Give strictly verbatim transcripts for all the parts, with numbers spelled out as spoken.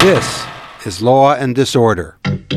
This is Law and Disorder.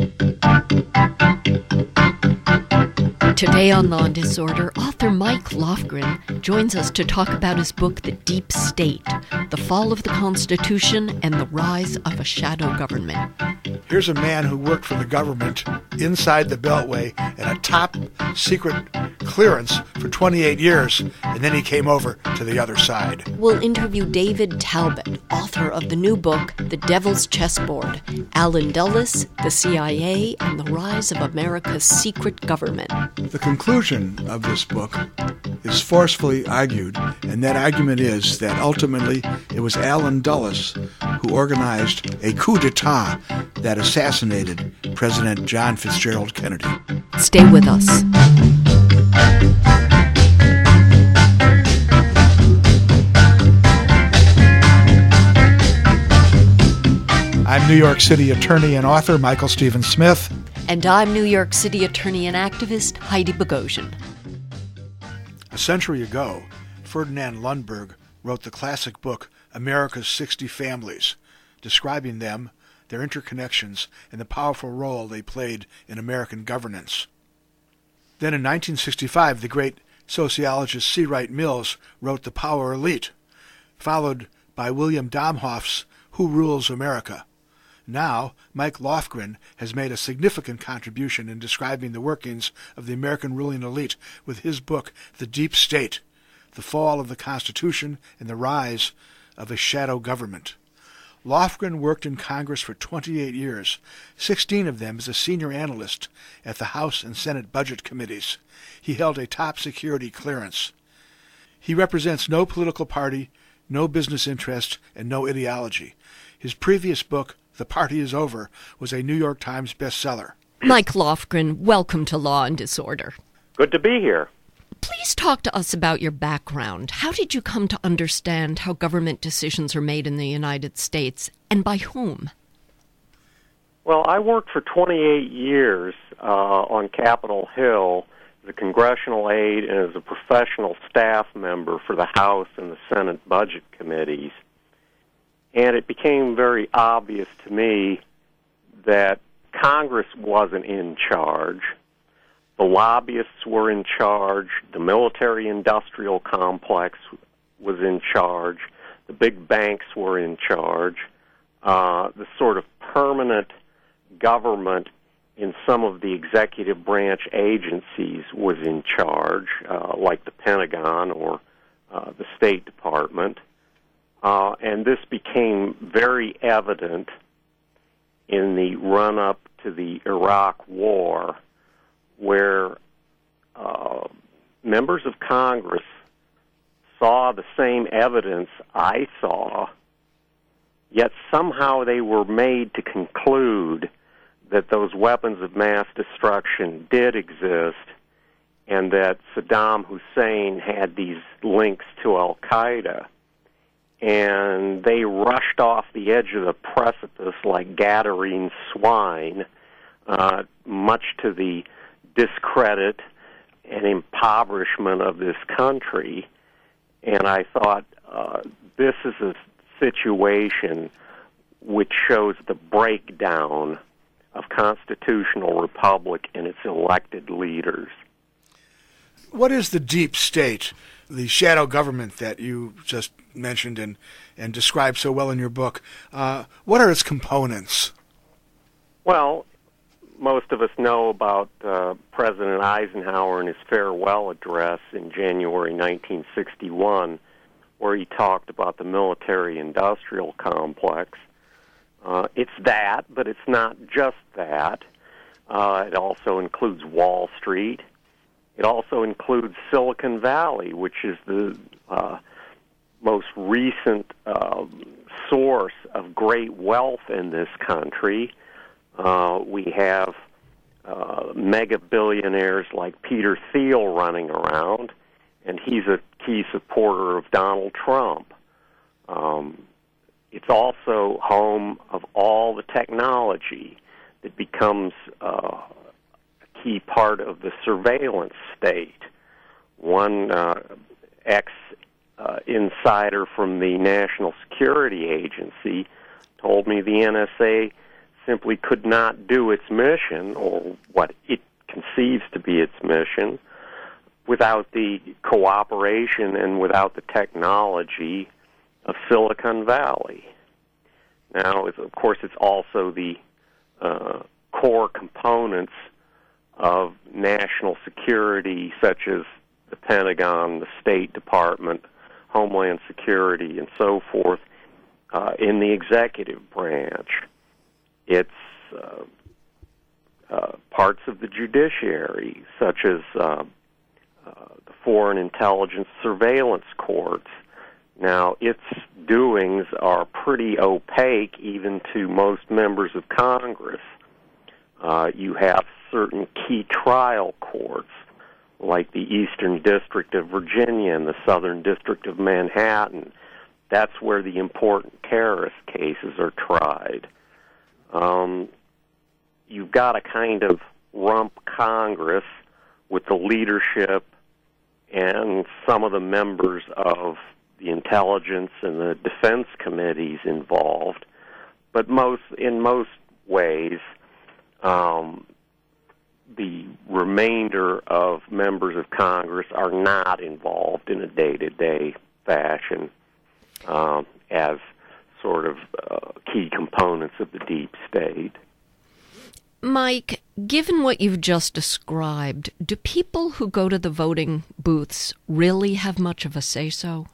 Today on Law and Disorder, author Mike Lofgren joins us to talk about his book, The Deep State, The Fall of the Constitution and the Rise of a Shadow Government. Here's a man who worked for the government inside the Beltway at a top secret clearance for twenty-eight years, and then he came over to the other side. We'll interview David Talbot, author of the new book, The Devil's Chessboard, Allen Dulles, the C I A, and the Rise of America's Secret Government. The conclusion of this book is forcefully argued, and that argument is that ultimately it was Allen Dulles who organized a coup d'etat that assassinated President John Fitzgerald Kennedy. Stay with us. I'm New York City attorney and author Michael Stephen Smith. And I'm New York City attorney and activist Heidi Bogosian. A century ago, Ferdinand Lundberg wrote the classic book America's sixty Families, describing them, their interconnections, and the powerful role they played in American governance. Then in nineteen sixty-five, the great sociologist C. Wright Mills wrote The Power Elite, followed by William Domhoff's Who Rules America? Now, Mike Lofgren has made a significant contribution in describing the workings of the American ruling elite with his book, The Deep State, The Fall of the Constitution and the Rise of a Shadow Government. Lofgren worked in Congress for twenty-eight years, sixteen of them as a senior analyst at the House and Senate Budget Committees. He held a top security clearance. He represents no political party, no business interest, and no ideology. His previous book, The Party Is Over, was a New York Times bestseller. Mike Lofgren, welcome to Law and Disorder. Good to be here. Please talk to us about your background. How did you come to understand how government decisions are made in the United States, and by whom? Well, I worked for twenty-eight years uh, on Capitol Hill as a congressional aide and as a professional staff member for the House and the Senate Budget Committees. And it became very obvious to me that Congress wasn't in charge. The lobbyists were in charge. The military-industrial complex was in charge. The big banks were in charge. Uh, the sort of permanent government in some of the executive branch agencies was in charge, uh, like the Pentagon or uh, the State Department. Uh, and this became very evident in the run-up to the Iraq War, where uh, members of Congress saw the same evidence I saw, yet somehow they were made to conclude that those weapons of mass destruction did exist and that Saddam Hussein had these links to Al-Qaeda. And they rushed off the edge of the precipice like Gadarene swine, uh, much to the discredit and impoverishment of this country. And I thought, uh, this is a situation which shows the breakdown of constitutional republic and its elected leaders. What is the deep state, the shadow government that you just mentioned and, and described so well in your book? Uh, what are its components? Well, most of us know about uh, President Eisenhower and his farewell address in January nineteen sixty-one, where he talked about the military-industrial complex. Uh, it's that, but it's not just that. Uh, it also includes Wall Street. It also includes Silicon Valley, which is the uh, most recent uh, source of great wealth in this country. Uh, we have uh, mega billionaires like Peter Thiel running around, and he's a key supporter of Donald Trump. Um, it's also home of all the technology that becomes uh, a key part of the surveillance state. One uh, ex uh, insider from the National Security Agency told me the N S A simply could not do its mission, or what it conceives to be its mission, without the cooperation and without the technology of Silicon Valley. Now, of course, it's also the uh, core components of national security, such as the Pentagon, the State Department, Homeland Security, and so forth, uh, in the executive branch. It's uh, uh, parts of the judiciary, such as uh, uh, the Foreign Intelligence Surveillance Courts. Now, its doings are pretty opaque even to most members of Congress. Uh, you have certain key trial courts, like the Eastern District of Virginia and the Southern District of Manhattan. That's where the important terrorist cases are tried. Um, you've got to kind of rump Congress with the leadership and some of the members of the intelligence and the defense committees involved. But most, in most ways, um, the remainder of members of Congress are not involved in a day-to-day fashion um, as sort of uh, key components of the deep state. Mike, given what you've just described, do people who go to the voting booths really have much of a say-so?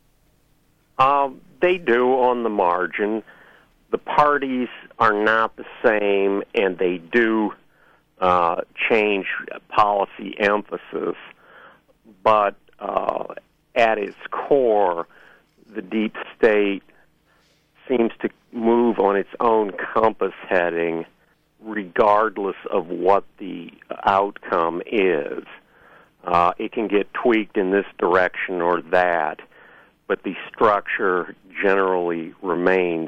Um, they do on the margin. The parties are not the same, and they do uh, change policy emphasis, but uh, at its core, the deep state seems to move on its own compass heading regardless of what the outcome is. Uh, it can get tweaked in this direction or that, but the structure generally remains.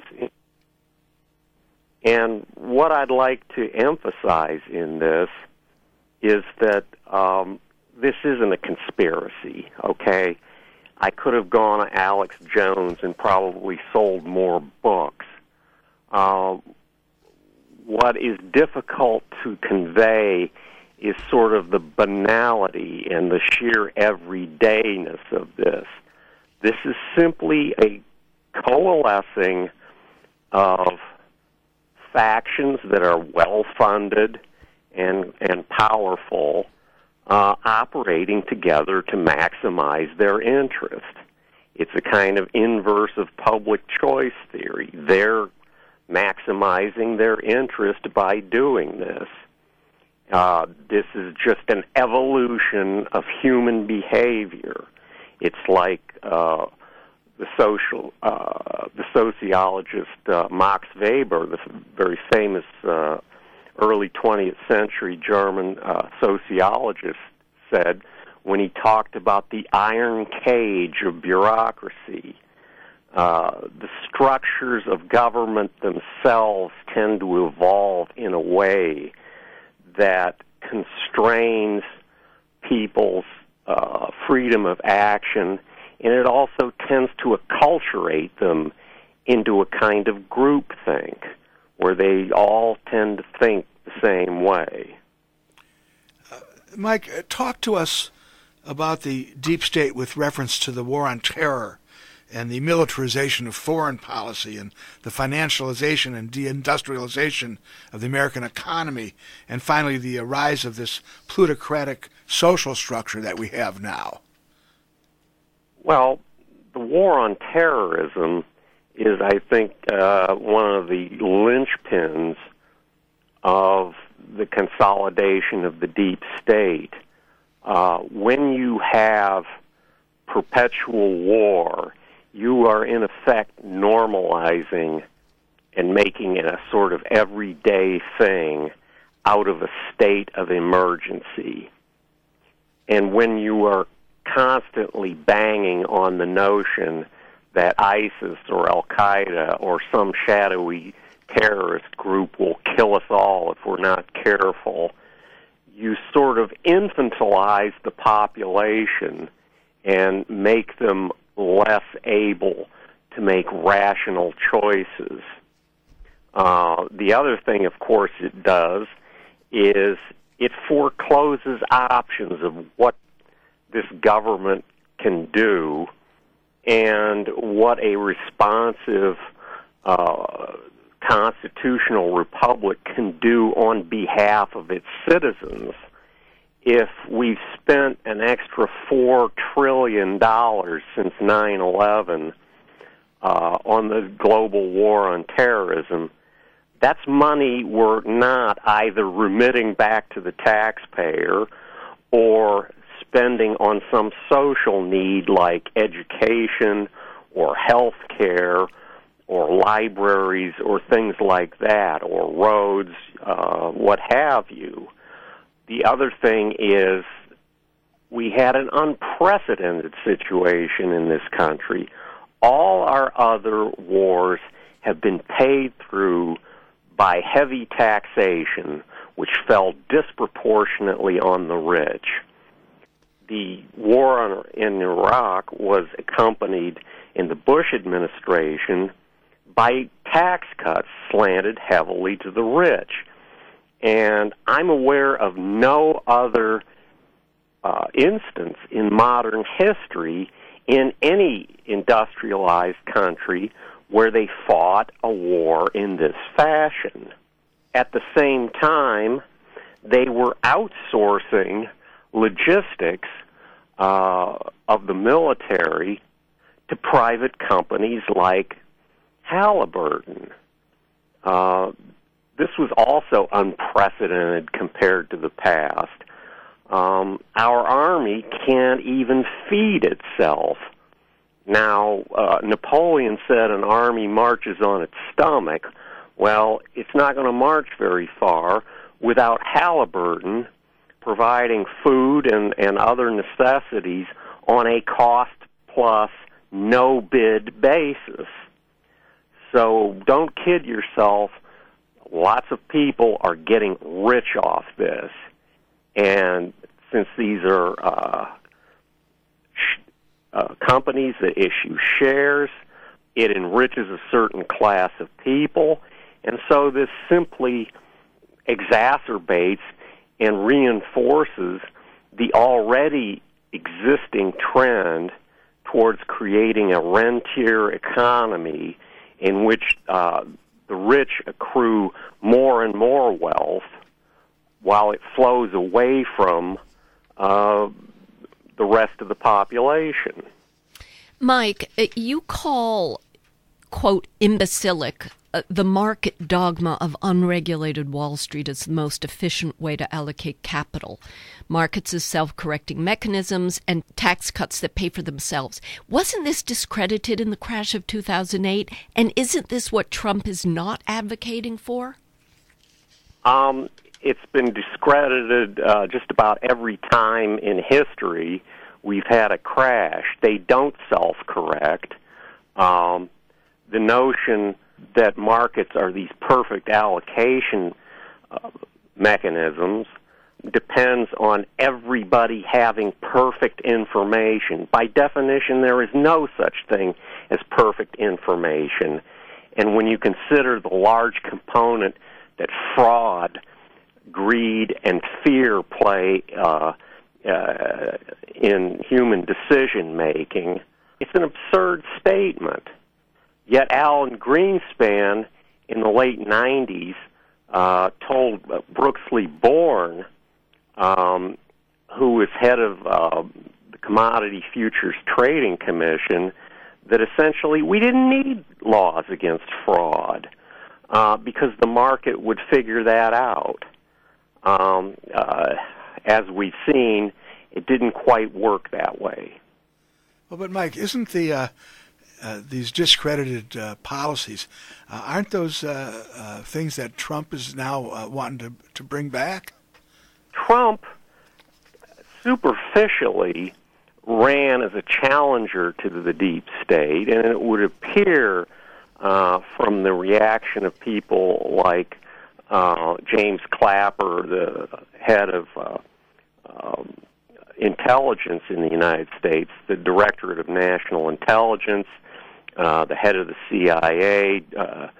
And what I'd like to emphasize in this is that um, this isn't a conspiracy, okay? I could have gone to Alex Jones and probably sold more books. Uh, what is difficult to convey is sort of the banality and the sheer everydayness of this. This is simply a coalescing of factions that are well-funded and, and powerful, uh, operating together to maximize their interest. It's a kind of inverse of public choice theory. They're maximizing their interest by doing this. Uh, this is just an evolution of human behavior. It's like uh, the social, uh, the sociologist uh, Max Weber, the very famous uh, early twentieth century German uh, sociologist, said when he talked about the iron cage of bureaucracy. Uh, the structures of government themselves tend to evolve in a way that constrains people's uh, freedom of action, and it also tends to acculturate them into a kind of groupthink where they all tend to think the same way. Uh, Mike, uh, talk to us about the deep state with reference to the war on terror and the militarization of foreign policy and the financialization and deindustrialization of the American economy, and finally the rise of this plutocratic social structure that we have now. Well, the war on terrorism is, I think, uh, one of the linchpins of the consolidation of the deep state. Uh, when you have perpetual war, you are in effect normalizing and making it a sort of everyday thing out of a state of emergency. And when you are constantly banging on the notion that ISIS or Al-Qaeda or some shadowy terrorist group will kill us all if we're not careful, you sort of infantilize the population and make them less able to make rational choices. Uh, the other thing, of course, it does is it forecloses options of what this government can do and what a responsive uh, constitutional republic can do on behalf of its citizens. If we've spent an extra four trillion dollars since nine eleven uh, on the global war on terrorism, that's money we're not either remitting back to the taxpayer or spending on some social need like education or health care or libraries or things like that, or roads, uh, what have you. The other thing is we had an unprecedented situation in this country. All our other wars have been paid through by heavy taxation, which fell disproportionately on the rich. The war on, in Iraq was accompanied in the Bush administration by tax cuts slanted heavily to the rich. And I'm aware of no other uh, instance in modern history in any industrialized country where they fought a war in this fashion. At the same time, they were outsourcing logistics uh, of the military to private companies like Halliburton. Uh, this was also unprecedented compared to the past. Um, our Army can't even feed itself. Now, uh, Napoleon said an army marches on its stomach. Well, it's not going to march very far without Halliburton providing food and, and other necessities on a cost-plus, no-bid basis. So don't kid yourself. Lots of people are getting rich off this. And since these are uh, sh- uh, companies that issue shares, it enriches a certain class of people. And so this simply exacerbates and reinforces the already existing trend towards creating a rentier economy in which uh, the rich accrue more and more wealth while it flows away from uh, the rest of the population. Mike, you call, quote, imbecilic uh, the market dogma of unregulated Wall Street as the most efficient way to allocate capital. Markets as self-correcting mechanisms and tax cuts that pay for themselves. Wasn't this discredited in the crash of two thousand eight? And isn't this what Trump is not advocating for? Um, it's been discredited uh, just about every time in history we've had a crash. They don't self-correct. Um, the notion that markets are these perfect allocation uh, mechanisms depends on everybody having perfect information. By definition, there is no such thing as perfect information. And when you consider the large component that fraud, greed, and fear play uh, uh, in human decision-making, it's an absurd statement. Yet Alan Greenspan in the late nineties uh, told uh, Brooksley Born, um, who was head of uh, the Commodity Futures Trading Commission, that essentially we didn't need laws against fraud uh, because the market would figure that out. Um, uh, as we've seen, it didn't quite work that way. Well, but Mike, isn't the uh, uh, these discredited uh, policies, uh, aren't those uh, uh, things that Trump is now uh, wanting to, to bring back? Trump superficially ran as a challenger to the deep state, and it would appear uh, from the reaction of people like uh, James Clapper, the head of uh, um, intelligence in the United States, the Directorate of National Intelligence, uh, the head of the C I A, uh,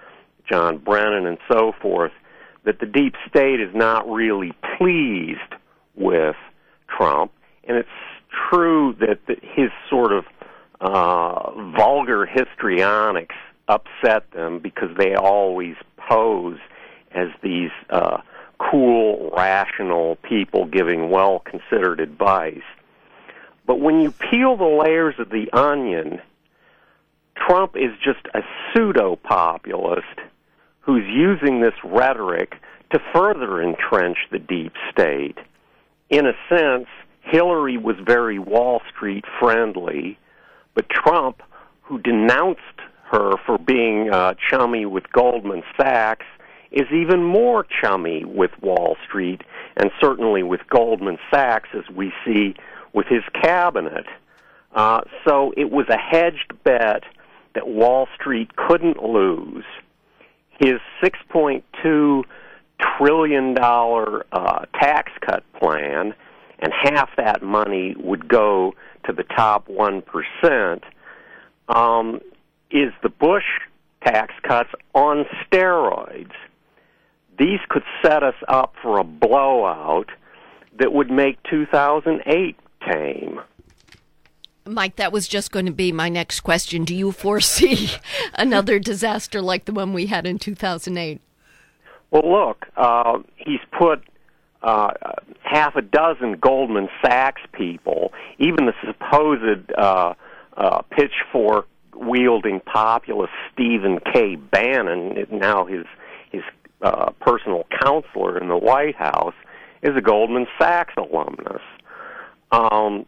John Brennan and so forth, that the deep state is not really pleased with Trump. And it's true that the, his sort of uh, vulgar histrionics upset them because they always pose as these uh, cool, rational people giving well-considered advice. But when you peel the layers of the onion, Trump is just a pseudo-populist who's using this rhetoric to further entrench the deep state. In a sense, Hillary was very Wall Street friendly, but Trump, who denounced her for being uh, chummy with Goldman Sachs, is even more chummy with Wall Street, and certainly with Goldman Sachs, as we see with his cabinet. Uh, so it was a hedged bet that Wall Street couldn't lose. His six point two trillion dollars uh, tax cut plan, and half that money would go to the top one percent, um, is the Bush tax cuts on steroids. These could set us up for a blowout that would make two thousand eight tame. Mike, that was just going to be my next question. Do you foresee another disaster like the one we had in two thousand eight? Well, look, uh, he's put uh, half a dozen Goldman Sachs people, even the supposed uh, uh, pitchfork-wielding populist Stephen K. Bannon, now his his uh, personal counselor in the White House, is a Goldman Sachs alumnus. Um,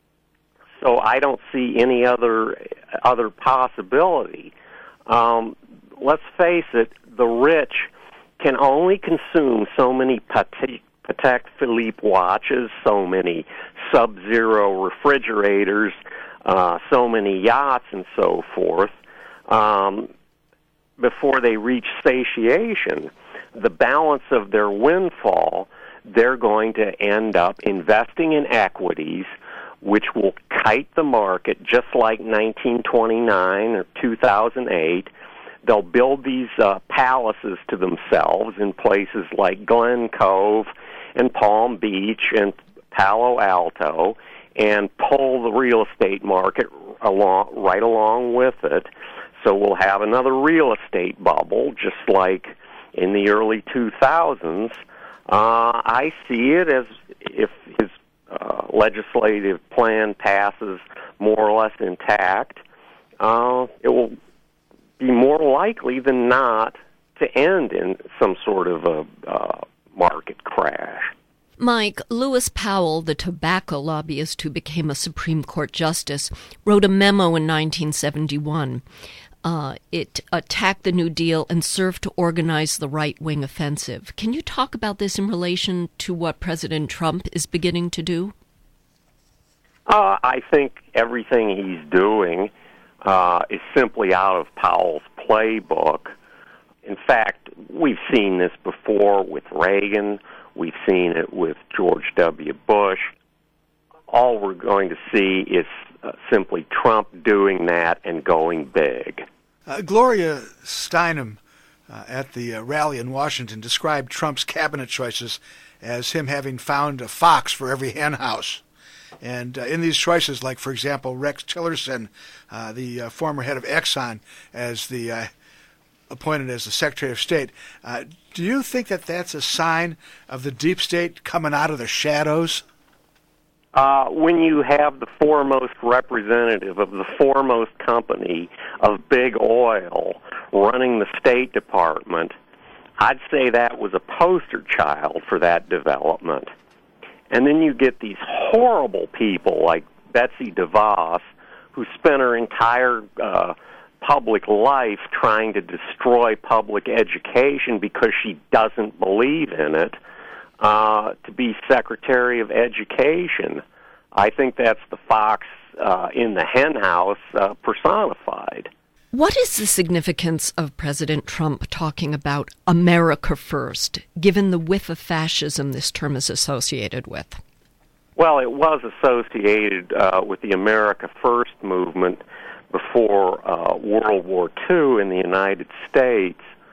so I don't see any other other possibility. Um, let's face it, the rich can only consume so many Patek, Patek Philippe watches, so many Sub-Zero refrigerators, uh, so many yachts, and so forth, um, before they reach satiation. The balance of their windfall, they're going to end up investing in equities, which will kite the market just like nineteen twenty-nine or two thousand eight. They'll build these uh, palaces to themselves in places like Glen Cove and Palm Beach and Palo Alto, and pull the real estate market along, right along with it. So we'll have another real estate bubble, just like in the early two thousands. Uh, I see it as if his uh, legislative plan passes more or less intact, uh, it will be more likely than not to end in some sort of a uh, market crash. Mike, Lewis Powell, the tobacco lobbyist who became a Supreme Court justice, wrote a memo in nineteen seventy-one. Uh, it attacked the New Deal and served to organize the right-wing offensive. Can you talk about this in relation to what President Trump is beginning to do? Uh, I think everything he's doing uh, is simply out of Powell's playbook. In fact, we've seen this before with Reagan. We've seen it with George W. Bush. All we're going to see is uh, simply Trump doing that and going big. Uh, Gloria Steinem uh, at the uh, rally in Washington described Trump's cabinet choices as him having found a fox for every hen house. And uh, in these choices, like, for example, Rex Tillerson, uh, the uh, former head of Exxon, as the uh, appointed as the Secretary of State, uh, do you think that that's a sign of the deep state coming out of the shadows? Uh, when you have the foremost representative of the foremost company of big oil running the State Department, I'd say that was a poster child for that development. And then you get these horrible people like Betsy DeVos, who spent her entire uh, public life trying to destroy public education because she doesn't believe in it, uh, to be Secretary of Education. I think that's the fox uh, in the hen house uh, personified. What is the significance of President Trump talking about America first, given the whiff of fascism this term is associated with? Well, it was associated uh, with the America First movement before uh, World War Two in the United States.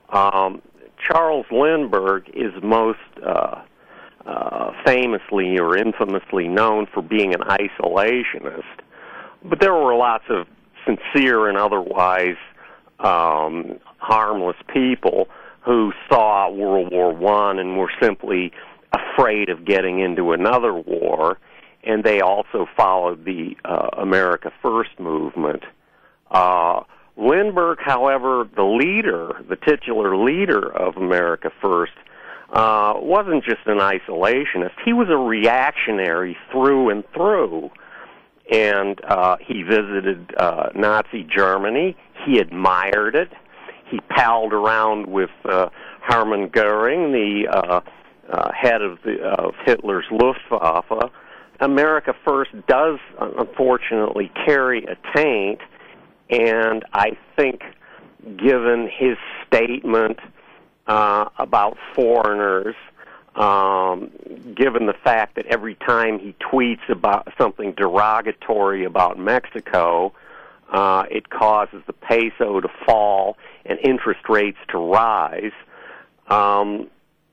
Um, Charles Lindbergh is most uh, uh, famously or infamously known for being an isolationist, but there were lots of sincere and otherwise um, harmless people who saw World War One and were simply afraid of getting into another war, and they also followed the uh, America First movement. Uh, Lindbergh, however, the leader, the titular leader of America First, uh, wasn't just an isolationist. He was a reactionary through and through. And uh, he visited uh, Nazi Germany. He admired it. He palled around with uh, Hermann Goering, the uh, uh, head of, the, of Hitler's Luftwaffe. America First does, unfortunately, carry a taint, and I think, given his statement uh, about foreigners, um, given the fact that every time he tweets about something derogatory about Mexico, uh, it causes the peso to fall and interest rates to rise, um,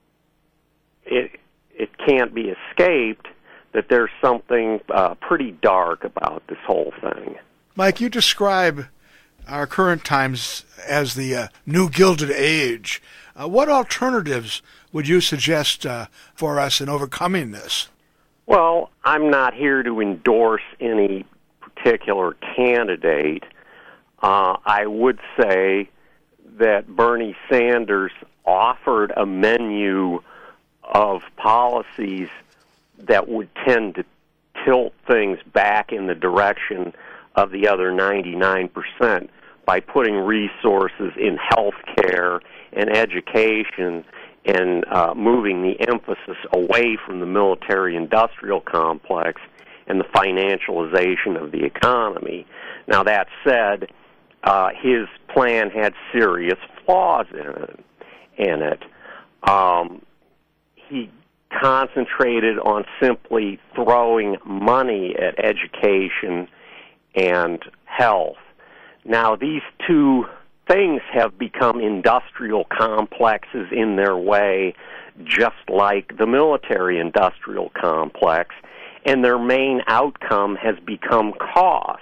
it, it can't be escaped that there's something uh, pretty dark about this whole thing. Mike, you describe our current times as the uh, new Gilded Age. Uh, what alternatives would you suggest uh, for us in overcoming this? Well, I'm not here to endorse any particular candidate. Uh, I would say that Bernie Sanders offered a menu of policies that would tend to tilt things back in the direction of the other ninety-nine percent by putting resources in health care and education and uh, moving the emphasis away from the military-industrial complex and the financialization of the economy. Now, that said, uh, his plan had serious flaws in it. In it. Um, he concentrated on simply throwing money at education and health. Now, these two things have become industrial complexes in their way, just like the military-industrial complex, and their main outcome has become cost.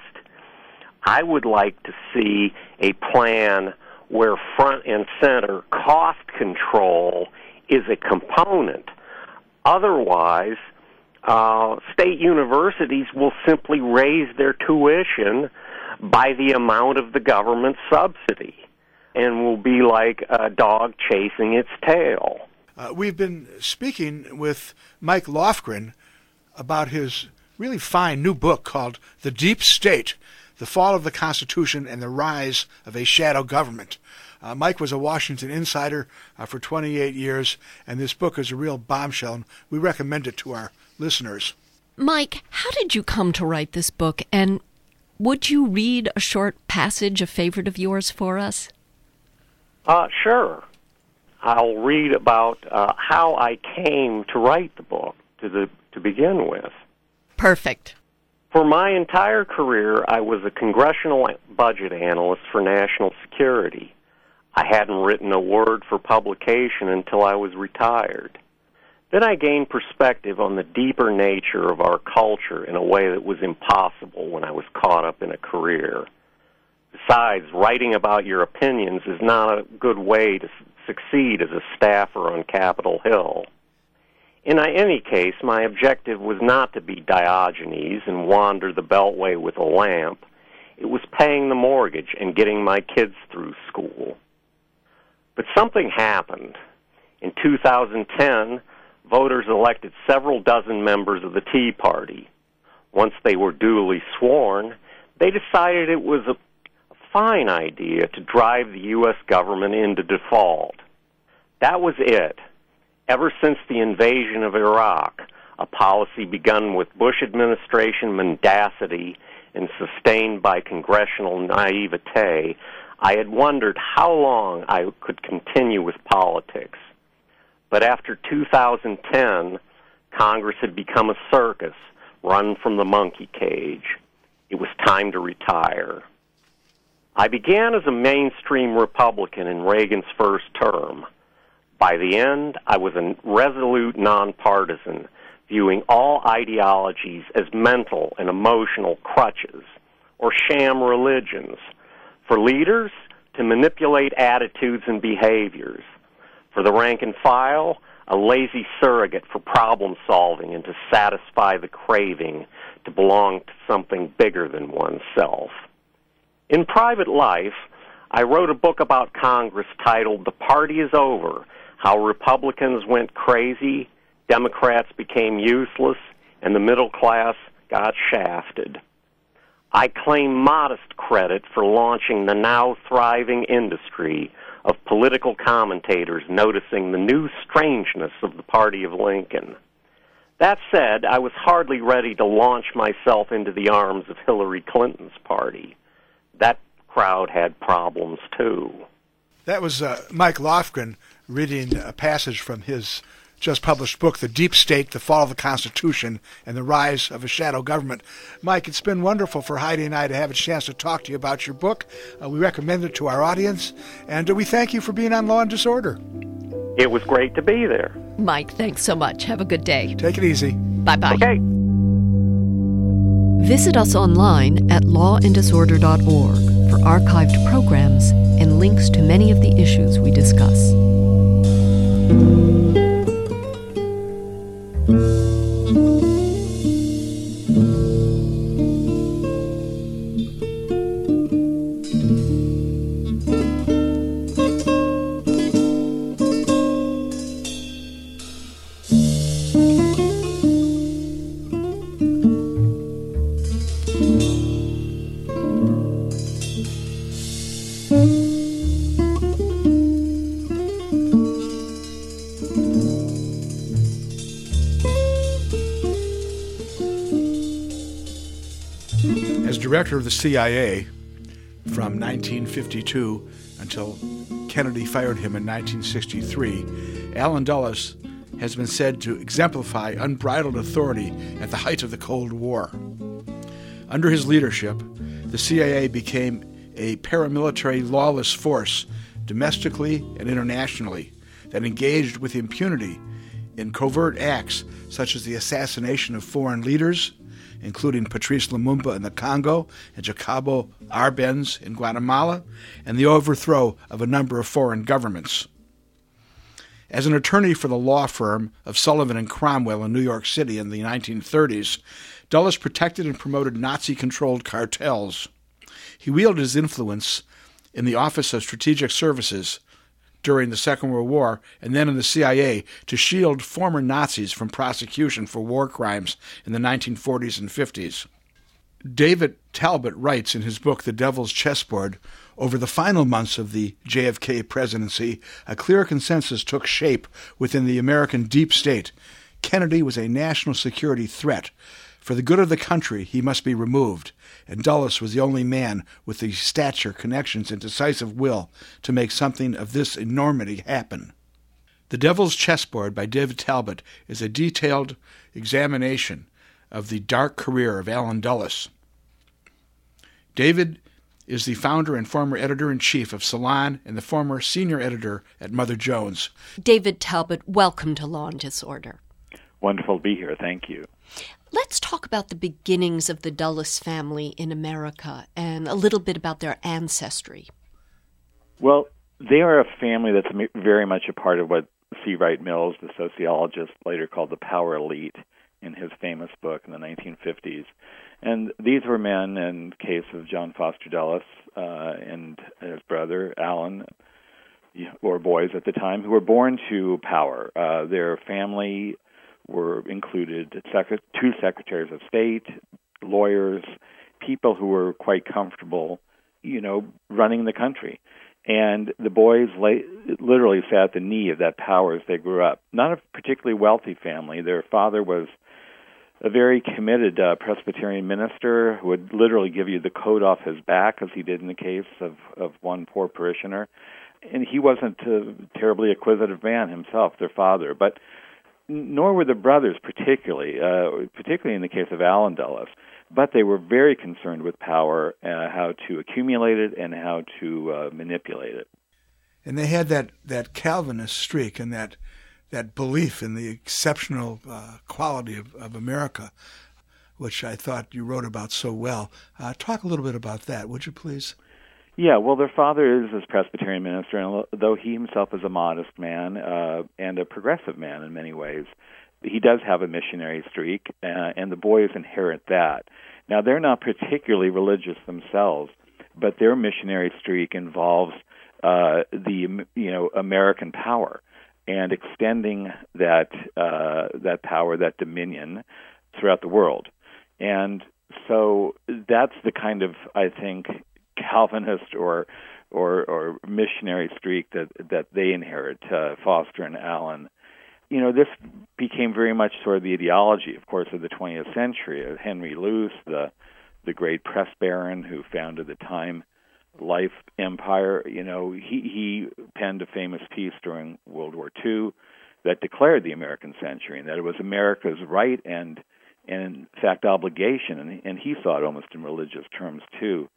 I would like to see a plan where front and center cost control is a component. Otherwise, uh, state universities will simply raise their tuition by the amount of the government subsidy and will be like a dog chasing its tail. Uh, we've been speaking with Mike Lofgren about his really fine new book called The Deep State, The Fall of the Constitution and the Rise of a Shadow Government. Uh, Mike was a Washington insider uh, for twenty-eight years, and this book is a real bombshell, and we recommend it to our listeners. Mike, how did you come to write this book, and would you read a short passage, a favorite of yours, for us? Uh, sure. I'll read about uh, how I came to write the book to the to begin with. Perfect. For my entire career, I was a congressional budget analyst for national security. I hadn't written a word for publication until I was retired. Then I gained perspective on the deeper nature of our culture in a way that was impossible when I was caught up in a career. Besides, writing about your opinions is not a good way to succeed as a staffer on Capitol Hill. In any case, my objective was not to be Diogenes and wander the Beltway with a lamp. It was paying the mortgage and getting my kids through school. But something happened. In two thousand ten, voters elected several dozen members of the Tea Party. Once they were duly sworn, they decided it was a fine idea to drive the U S government into default. That was it. Ever since the invasion of Iraq, a policy begun with Bush administration mendacity and sustained by congressional naivete, I had wondered how long I could continue with politics. But after two thousand ten, Congress had become a circus run from the monkey cage. It was time to retire. I began as a mainstream Republican in Reagan's first term. By the end, I was a resolute nonpartisan, viewing all ideologies as mental and emotional crutches or sham religions. For leaders, to manipulate attitudes and behaviors. For the rank and file, a lazy surrogate for problem solving and to satisfy the craving to belong to something bigger than oneself. In private life, I wrote a book about Congress titled The Party is Over, How Republicans Went Crazy, Democrats Became Useless, and the Middle Class Got Shafted. I claim modest credit for launching the now thriving industry of political commentators noticing the new strangeness of the party of Lincoln. That said, I was hardly ready to launch myself into the arms of Hillary Clinton's party. That crowd had problems, too. That was uh, Mike Lofgren reading a passage from his just-published book, The Deep State, The Fall of the Constitution, and the Rise of a Shadow Government. Mike, it's been wonderful for Heidi and I to have a chance to talk to you about your book. Uh, we recommend it to our audience, and uh, we thank you for being on Law and Disorder. It was great to be there. Mike, thanks so much. Have a good day. Take it easy. Bye-bye. Okay. Visit us online at law and disorder dot org for archived programs and links to many of the issues we discuss. Director of the C I A from nineteen fifty-two until Kennedy fired him in nineteen sixty-three, Allen Dulles has been said to exemplify unbridled authority at the height of the Cold War. Under his leadership, the C I A became a paramilitary lawless force domestically and internationally that engaged with impunity in covert acts such as the assassination of foreign leaders, including Patrice Lumumba in the Congo and Jacobo Arbenz in Guatemala, and the overthrow of a number of foreign governments. As an attorney for the law firm of Sullivan and Cromwell in New York City in the nineteen thirties, Dulles protected and promoted Nazi-controlled cartels. He wielded his influence in the Office of Strategic Services during the Second World War and then in the C I A to shield former Nazis from prosecution for war crimes in the nineteen forties and fifties. David Talbot writes in his book, The Devil's Chessboard, over the final months of the J F K presidency, a clear consensus took shape within the American deep state. Kennedy was a national security threat. For the good of the country, he must be removed, and Dulles was the only man with the stature, connections, and decisive will to make something of this enormity happen. The Devil's Chessboard by David Talbot is a detailed examination of the dark career of Allen Dulles. David is the founder and former editor-in-chief of Salon and the former senior editor at Mother Jones. David Talbot, welcome to Law and Disorder. Wonderful to be here. Thank you. Let's talk about the beginnings of the Dulles family in America and a little bit about their ancestry. Well, they are a family that's very much a part of what C. Wright Mills, the sociologist, later called the power elite in his famous book in the nineteen fifties. And these were men, in the case of John Foster Dulles uh, and his brother, Allen, or boys at the time, who were born to power. Uh, their family were included sec- two secretaries of state, lawyers, people who were quite comfortable, you know, running the country. And the boys lay, literally sat at the knee of that power as they grew up. Not a particularly wealthy family. Their father was a very committed uh, Presbyterian minister who would literally give you the coat off his back, as he did in the case of, of one poor parishioner. And he wasn't a terribly acquisitive man himself, their father. But nor were the brothers particularly, uh, particularly in the case of Allen Dulles. but they were very concerned with power, uh, how to accumulate it and how to uh, manipulate it. And they had that, that Calvinist streak and that that belief in the exceptional uh, quality of, of America, which I thought you wrote about so well. Uh, talk a little bit about that, would you please? Yeah, well, their father is a Presbyterian minister, and though he himself is a modest man uh, and a progressive man in many ways, he does have a missionary streak, uh, and the boys inherit that. Now, they're not particularly religious themselves, but their missionary streak involves uh, the you know American power and extending that uh, that power, that dominion, throughout the world. And so that's the kind of, I think, Calvinist or or, or missionary streak that that they inherit, uh, Foster and Allen. You know, this became very much sort of the ideology, of course, of the twentieth century. Henry Luce, the the great press baron who founded the Time Life empire, you know, he, he penned a famous piece during World War Two that declared the American century, and that it was America's right and, and in fact, obligation, and, and he saw it almost in religious terms, too,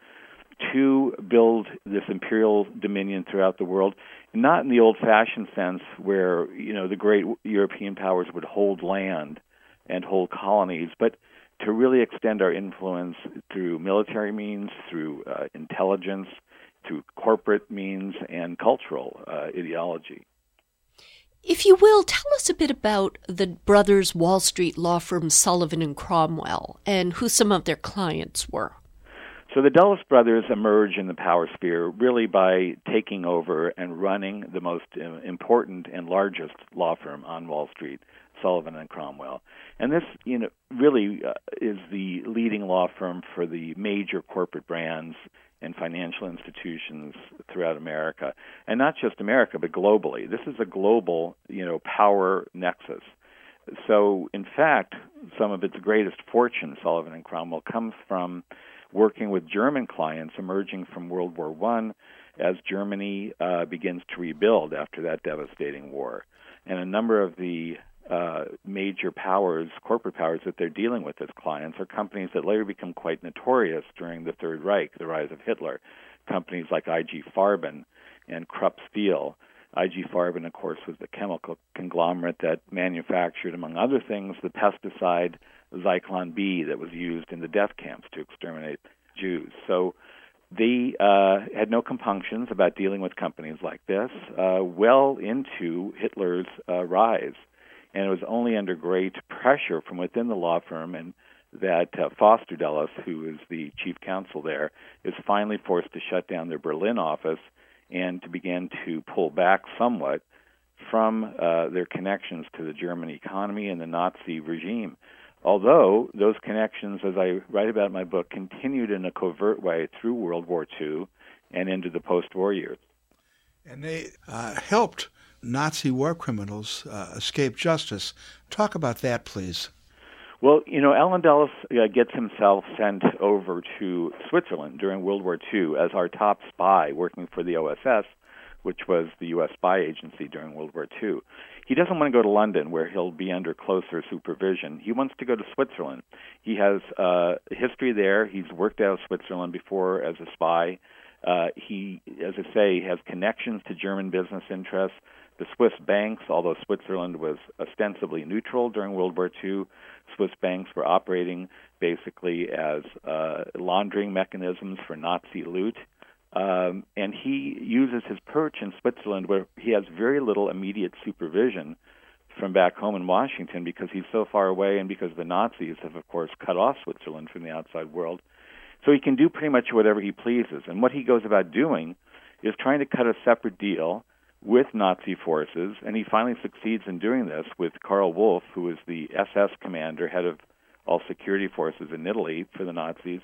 to build this imperial dominion throughout the world, not in the old-fashioned sense where, you know, the great European powers would hold land and hold colonies, but to really extend our influence through military means, through uh, intelligence, through corporate means, and cultural uh, ideology. If you will, tell us a bit about the brothers' Wall Street law firm Sullivan and Cromwell and who some of their clients were. So the Dulles brothers emerge in the power sphere really by taking over and running the most uh, important and largest law firm on Wall Street, Sullivan and Cromwell. And this, you know, really uh, is the leading law firm for the major corporate brands and financial institutions throughout America. And not just America, but globally. This is a global, you know, power nexus. So, in fact, some of its greatest fortune, Sullivan and Cromwell, comes from working with German clients emerging from World War One as Germany uh, begins to rebuild after that devastating war. And a number of the uh, major powers, corporate powers that they're dealing with as clients are companies that later become quite notorious during the Third Reich, the rise of Hitler. Companies like I G Farben and Krupp Steel. I G Farben, of course, was the chemical conglomerate that manufactured, among other things, the pesticide Zyklon B that was used in the death camps to exterminate Jews. So they uh, had no compunctions about dealing with companies like this uh, well into Hitler's uh, rise. And it was only under great pressure from within the law firm and that uh, Foster Dulles, who is the chief counsel there, is finally forced to shut down their Berlin office and to begin to pull back somewhat from uh, their connections to the German economy and the Nazi regime. Although those connections, as I write about in my book, continued in a covert way through World War Two and into the post-war years. And they uh, helped Nazi war criminals uh, escape justice. Talk about that, please. Well, you know, Allen Dulles uh, gets himself sent over to Switzerland during World War Two as our top spy working for the O S S, which was the U S spy agency during World War Two. He doesn't want to go to London, where he'll be under closer supervision. He wants to go to Switzerland. He has uh, history there. He's worked out of Switzerland before as a spy. Uh, he, as I say, has connections to German business interests. The Swiss banks, although Switzerland was ostensibly neutral during World War Two, Swiss banks were operating basically as uh, laundering mechanisms for Nazi loot. Um, and he uses his perch in Switzerland, where he has very little immediate supervision from back home in Washington because he's so far away and because the Nazis have, of course, cut off Switzerland from the outside world. So he can do pretty much whatever he pleases. And what he goes about doing is trying to cut a separate deal with Nazi forces, and he finally succeeds in doing this with Karl Wolff, who is the S S commander, head of all security forces in Italy for the Nazis,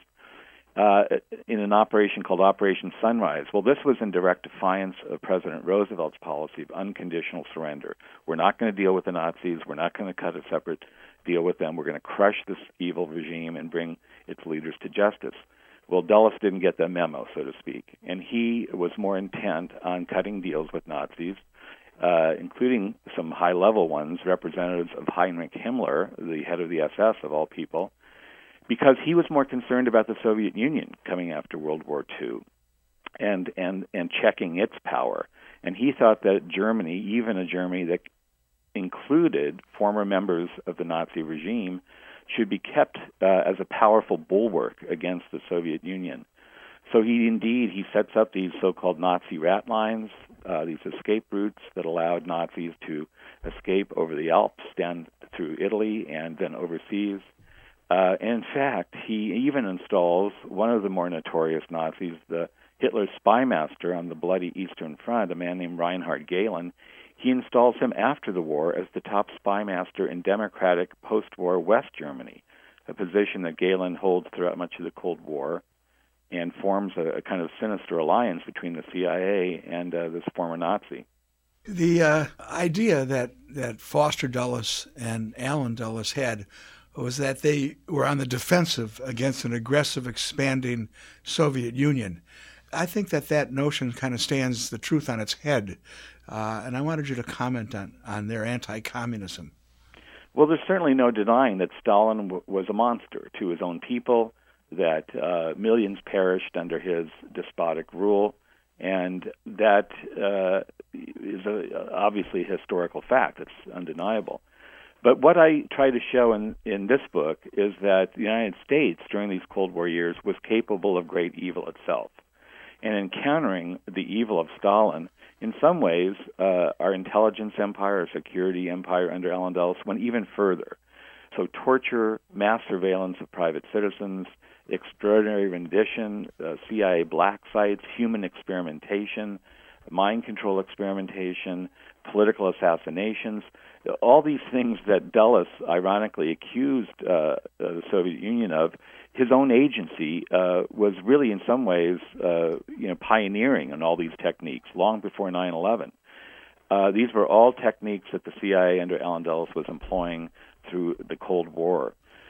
uh, in an operation called Operation Sunrise. Well, this was in direct defiance of President Roosevelt's policy of unconditional surrender. We're not going to deal with the Nazis. We're not going to cut a separate deal with them. We're going to crush this evil regime and bring its leaders to justice. Well, Dulles didn't get the memo, so to speak, and he was more intent on cutting deals with Nazis, uh, including some high-level ones, representatives of Heinrich Himmler, the head of the S S of all people, because he was more concerned about the Soviet Union coming after World War Two and, and, and checking its power. And he thought that Germany, even a Germany that included former members of the Nazi regime, should be kept uh, as a powerful bulwark against the Soviet Union. So he indeed, he sets up these so-called Nazi rat lines, uh, these escape routes that allowed Nazis to escape over the Alps, down through Italy, and then overseas. Uh, in fact, he even installs one of the more notorious Nazis, the Hitler's spymaster on the bloody Eastern Front, a man named Reinhard Gehlen. He installs him after the war as the top spymaster in democratic post-war West Germany, a position that Gehlen holds throughout much of the Cold War, and forms a, a kind of sinister alliance between the C I A and uh, this former Nazi. The uh, idea that, that Foster Dulles and Allen Dulles had was that they were on the defensive against an aggressive, expanding Soviet Union. I think that that notion kind of stands the truth on its head, uh, and I wanted you to comment on, on their anti-communism. Well, there's certainly no denying that Stalin w- was a monster to his own people, that uh, millions perished under his despotic rule, and that uh, is a, obviously a historical fact. It's undeniable. But what I try to show in, in this book is that the United States, during these Cold War years, was capable of great evil itself. And in countering the evil of Stalin, in some ways, uh, our intelligence empire, our security empire under Allen Dulles went even further. So torture, mass surveillance of private citizens, extraordinary rendition, uh, C I A black sites, human experimentation, mind control experimentation, political assassinations, all these things that Dulles ironically accused uh, the Soviet Union of, his own agency uh, was really in some ways uh, you know, pioneering in all these techniques long before nine eleven. Uh, these were all techniques that the C I A under Allen Dulles was employing through the Cold War.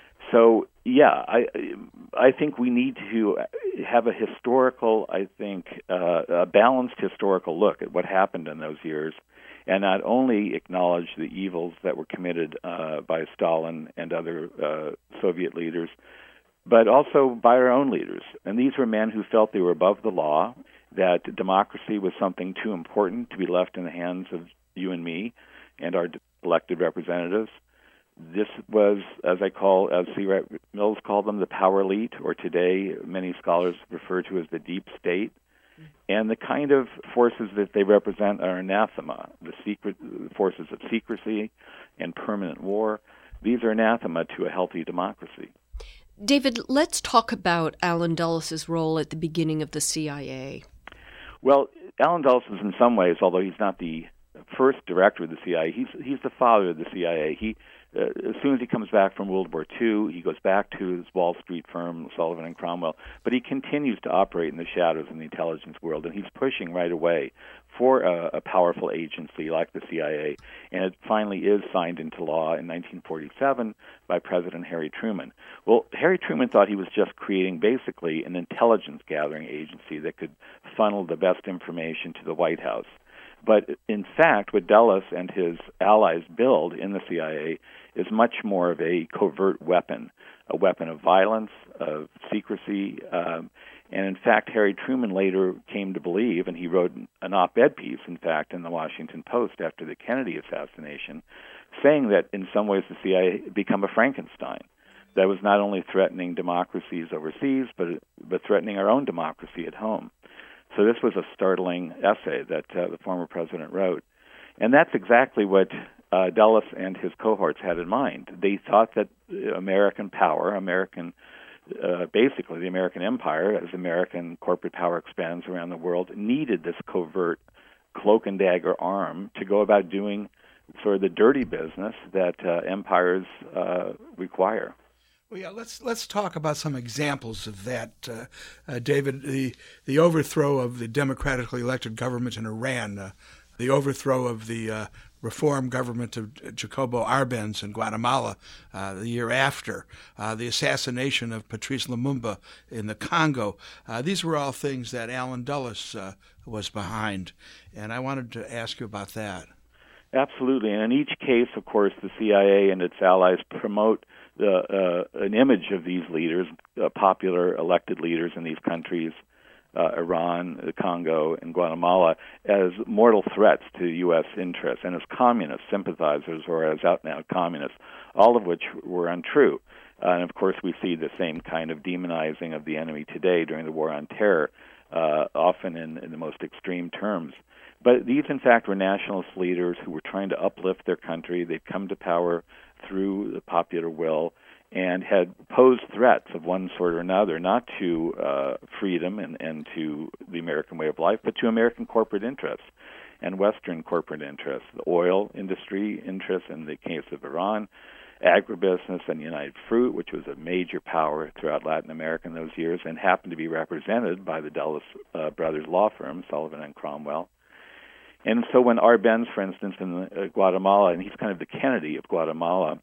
So, yeah, I I think we need to have a historical, I think, uh, a balanced historical look at what happened in those years, and not only acknowledge the evils that were committed uh, by Stalin and other uh, Soviet leaders, but also by our own leaders. And these were men who felt they were above the law, that democracy was something too important to be left in the hands of you and me and our elected representatives. This was, as I call, as C. Wright Mills called them, the power elite, or today many scholars refer to as the deep state. And the kind of forces that they represent are anathema, the secret forces of secrecy and permanent war. These are anathema to a healthy democracy. David, let's talk about Allen Dulles' role at the beginning of the C I A. Well, Allen Dulles is in some ways, although he's not the first director of the C I A, he's he's the father of the C I A. He uh, as soon as he comes back from World War Two, he goes back to his Wall Street firm, Sullivan and Cromwell, but he continues to operate in the shadows in the intelligence world, and he's pushing right away for a, a powerful agency like the C I A, and it finally is signed into law in nineteen forty-seven by President Harry Truman. Well, Harry Truman thought he was just creating basically an intelligence-gathering agency that could funnel the best information to the White House. But in fact, what Dulles and his allies build in the C I A is much more of a covert weapon, a weapon of violence, of secrecy. Um, and in fact, Harry Truman later came to believe, and he wrote an op-ed piece, in fact, in the Washington Post after the Kennedy assassination, saying that in some ways the C I A had become a Frankenstein that was not only threatening democracies overseas, but but threatening our own democracy at home. So this was a startling essay that uh, the former president wrote. And that's exactly what uh, Dulles and his cohorts had in mind. They thought that American power, American, uh, basically the American empire, as American corporate power expands around the world, needed this covert cloak and dagger arm to go about doing sort of the dirty business that uh, empires uh, require. Well, yeah, let's let's talk about some examples of that, uh, uh, David. The the overthrow of the democratically elected government in Iran, uh, the overthrow of the uh, reform government of Jacobo Arbenz in Guatemala uh, the year after, uh, the assassination of Patrice Lumumba in the Congo. Uh, these were all things that Allen Dulles uh, was behind, and I wanted to ask you about that. Absolutely, and in each case, of course, the C I A and its allies promote the, uh, an image of these leaders, uh, popular elected leaders in these countries, uh, Iran, the Congo, and Guatemala, as mortal threats to U S interests and as communist sympathizers or as out-and-out communists, all of which were untrue. Uh, and, of course, we see the same kind of demonizing of the enemy today during the War on Terror, uh, often in, in the most extreme terms. But these, in fact, were nationalist leaders who were trying to uplift their country. They'd come to power through the popular will and had posed threats of one sort or another, not to uh, freedom and, and to the American way of life, but to American corporate interests and Western corporate interests, the oil industry interests in the case of Iran, agribusiness and United Fruit, which was a major power throughout Latin America in those years and happened to be represented by the Dulles uh, brothers law firm, Sullivan and Cromwell. And so when Arbenz, for instance, in uh, Guatemala, and he's kind of the Kennedy of Guatemala,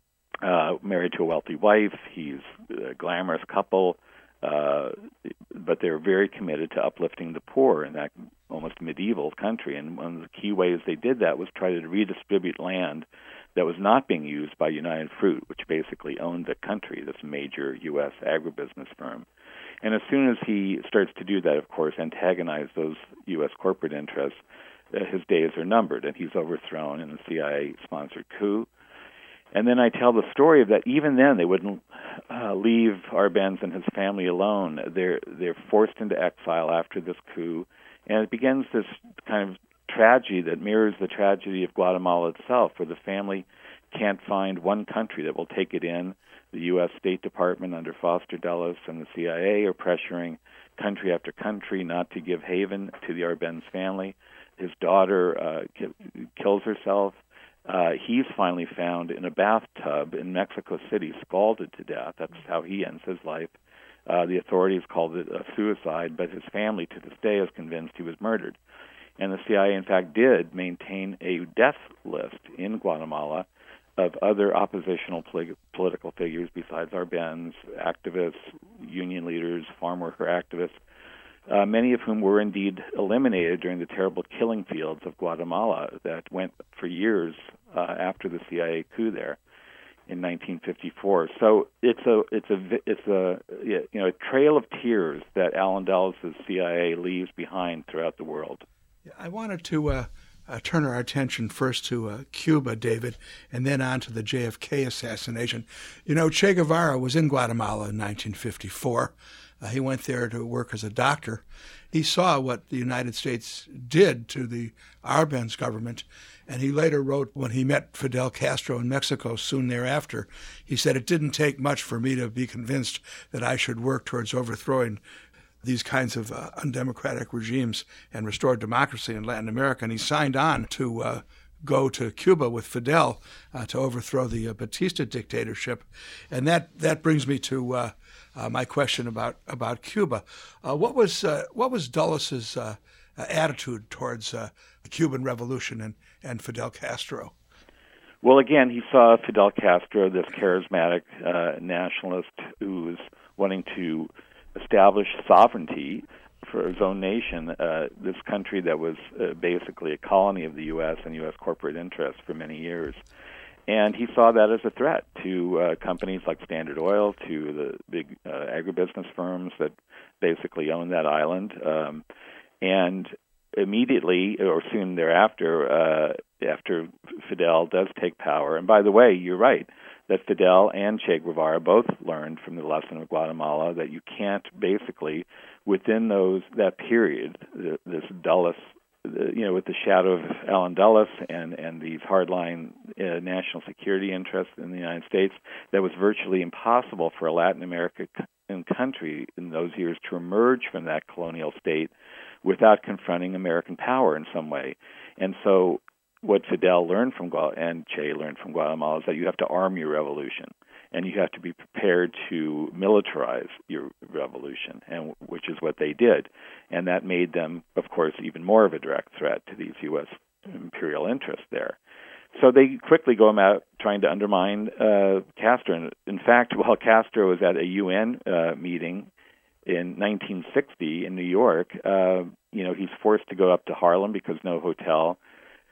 uh, married to a wealthy wife, he's a glamorous couple, uh, but they're very committed to uplifting the poor in that almost medieval country. And one of the key ways they did that was try to redistribute land that was not being used by United Fruit, which basically owned the country, this major U S agribusiness firm. And as soon as he starts to do that, of course, antagonize those U S corporate interests, uh, his days are numbered, and he's overthrown in the C I A-sponsored coup. And then I tell the story of that even then they wouldn't uh, leave Arbenz and his family alone. They're, they're forced into exile after this coup, and it begins this kind of tragedy that mirrors the tragedy of Guatemala itself, where the family can't find one country that will take it in. The U S State Department under Foster Dulles and the C I A are pressuring country after country not to give haven to the Arbenz family. His daughter uh, ki- kills herself. Uh, he's finally found in a bathtub in Mexico City, scalded to death. That's how he ends his life. Uh, the authorities called it a suicide, but his family to this day is convinced he was murdered. And the C I A, in fact, did maintain a death list in Guatemala of other oppositional poli- political figures besides Arbenz, activists, union leaders, farm worker activists, uh, many of whom were indeed eliminated during the terrible killing fields of Guatemala that went for years uh, after the C I A coup there in nineteen fifty-four. So it's a it's a it's a you know a trail of tears that Allen Dulles' C I A leaves behind throughout the world. I wanted to uh, uh, turn our attention first to uh, Cuba, David, and then on to the J F K assassination. You know, Che Guevara was in Guatemala in nineteen fifty-four. Uh, he went there to work as a doctor. He saw what the United States did to the Arbenz government, and he later wrote when he met Fidel Castro in Mexico soon thereafter, he said, "It didn't take much for me to be convinced that I should work towards overthrowing these kinds of uh, undemocratic regimes and restore democracy in Latin America." And he signed on to uh, go to Cuba with Fidel uh, to overthrow the uh, Batista dictatorship. And that, that brings me to uh, uh, my question about, about Cuba. Uh, what was uh, what was Dulles' uh, attitude towards uh, the Cuban Revolution and, and Fidel Castro? Well, again, he saw Fidel Castro, this charismatic uh, nationalist who was wanting to establish sovereignty for his own nation, uh, this country that was uh, basically a colony of the U S and U S corporate interests for many years. And he saw that as a threat to uh, companies like Standard Oil, to the big uh, agribusiness firms that basically own that island. Um, and immediately, or soon thereafter, uh, after Fidel does take power, and by the way, you're right, that Fidel and Che Guevara both learned from the lesson of Guatemala that you can't basically, within those that period, this Dulles, you know, with the shadow of Allen Dulles and, and these hardline uh, national security interests in the United States, that was virtually impossible for a Latin American country in those years to emerge from that colonial state without confronting American power in some way. And so what Fidel learned from and Che learned from Guatemala is that you have to arm your revolution, and you have to be prepared to militarize your revolution, and which is what they did. And that made them, of course, even more of a direct threat to these U S imperial interests there. So they quickly go about trying to undermine uh, Castro. And in fact, while Castro was at a U N uh, meeting in nineteen sixty in New York, uh, you know, he's forced to go up to Harlem because no hotel.